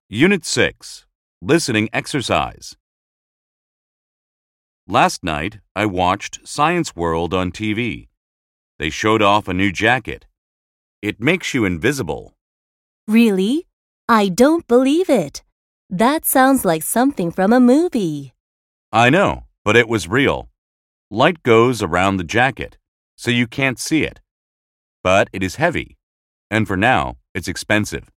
Unit 6. Listening exercise. Last night, I watched Science World on TV. They showed off a new jacket. It makes you invisible. Really? I don't believe it. That sounds like something from a movie. I know, but it was real. Light goes around the jacket, so you can't see it. But it is heavy, and for now, it's expensive.